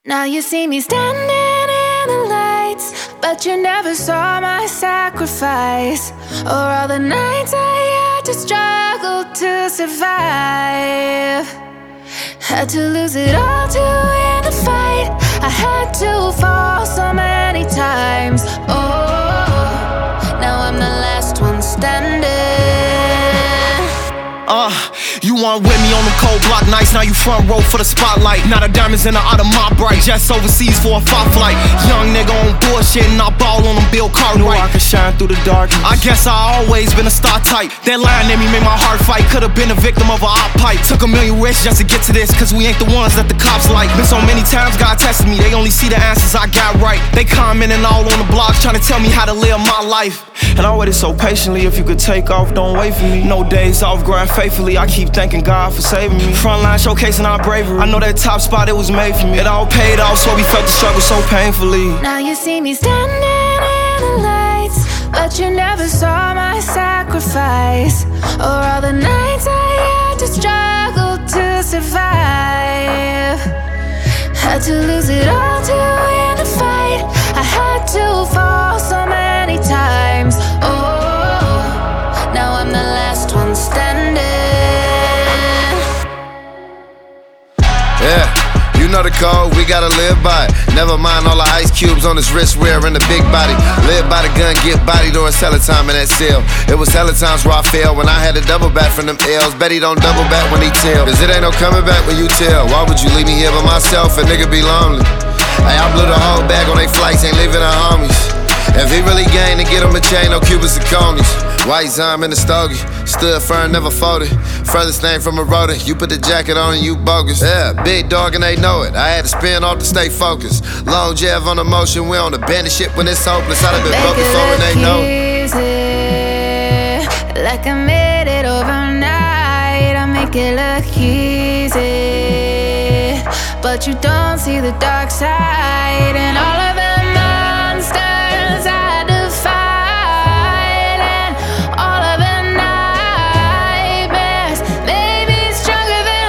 Now you see me standing in the lights, but you never saw my sacrifice, or all the nights I had to struggle to survive. Had to lose it all to win the fight. I had to fall so many times. Oh, now I'm the last one standing. You weren't with me on them cold block nights. Now you front row for the spotlight. Now the diamonds in the out of my bright. Jets overseas for a fight flight. Young nigga on bullshit and I ball on them Bill Cartwright. Knew I could shine through the darkness. I guess I always been a star type. That line in me made my heart fight. Could've been a victim of a op pipe. Took a million risks just to get to this, cause we ain't the ones that the cops like. Been so many times God tested me, they only see the answers I got right. They commenting all on the blogs trying to tell me how to live my life. And I waited so patiently. If you could take off, don't wait for me. No days off, grind faithfully. I keep thanking God for saving me. Frontline showcasing our bravery. I know that top spot, it was made for me. It all paid off, so we felt the struggle so painfully. Now you see me standing in the lights, but you never saw my sacrifice, or all the nights I had to struggle to survive. Had to lose it all to win the fight. I had to fall so many times. Oh, now I'm the last one standing. Yeah, you know the code, we gotta live by it. Never mind all the ice cubes on his wrist wearing the big body. Live by the gun, get body during hella time in that cell. It was hella times where I failed when I had to double back from them L's. Bet he don't double back when he tell, cause it ain't no coming back when you tell. Why would you leave me here by myself? A nigga be lonely. Hey, I blew the whole bag on they flights, ain't leaving the homies. If he really gained to get him a chain, no Cubans and conies. White Zime in the stogie, stood firm, never folded. Furthest thing from a rotor, you put the jacket on and you bogus. Yeah, big dog and they know it. I had to spin off to stay focused. Long Jeff on the motion, we on the bandit shit when it's hopeless. I'd have been broke before and they know it. Like I made it overnight, I make it look easy, but you don't see the dark side and all of the monsters I defied, and all of the nightmares made me stronger than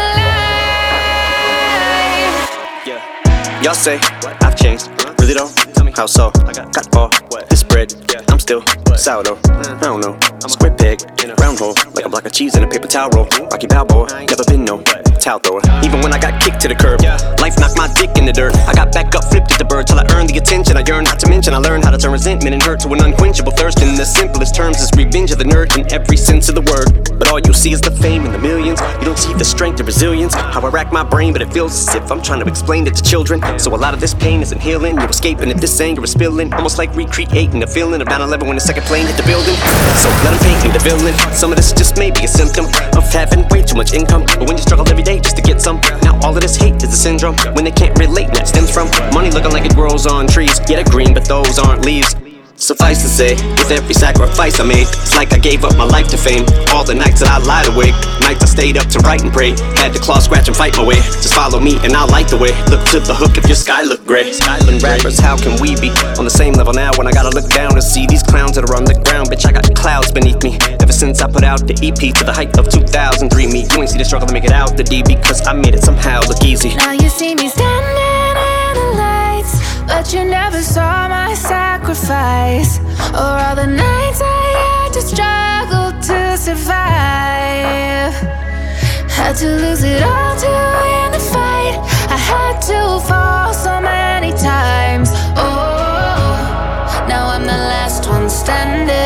life. Yeah, y'all say I've changed, really though? Tell me how so? Got all this bread, I'm still sourdough. I don't know, square peg, round hole, like a block of cheese in a paper towel roll. Rocky Balboa, never been no towel thrower. Even when I got kicked to the curb, life knocked my dick in the dirt. I got back up, flipped at the bird till I earned the attention I yearned. Not to mention I learned how to turn resentment and hurt to an unquenchable thirst. In the simplest terms, is revenge of the nerd in every sense of the word. But all you see is the fame and the millions. You don't see the strength and resilience. How I rack my brain, but it feels as if I'm trying to explain it to children. So a lot of this pain isn't healing. You're escaping if this anger is spilling. Almost like recreating the feeling of 9/11 when the second plane hit the building. So let them paint me the villain. Some of this just may be a symptom of having way too much income. But when you struggle every day just to get some, now all of this hate is a syndrome. When they can't relate, and that stems from money looking like it grows on trees. Yeah, they're green, but those aren't leaves. Suffice to say, with every sacrifice I made, it's like I gave up my life to fame. All the nights that I lied awake, nights I stayed up to write and pray. Had to claw, scratch, and fight my way. Just follow me and I'll light the way. Look to the hook if your sky look gray. Skyland rappers, how can we be on the same level now when I gotta look down and see these clowns that are on the ground? Bitch, I got clouds beneath me. Ever since I put out the EP to the height of 2003, me, you ain't see the struggle to make it out the D, because I made it somehow look easy. Now you see me standing in the lights, but you never saw my sacrifice, or all the nights I had to struggle to survive. Had to lose it all to win the fight. I had to fall so many times. Oh, now I'm the last one standing.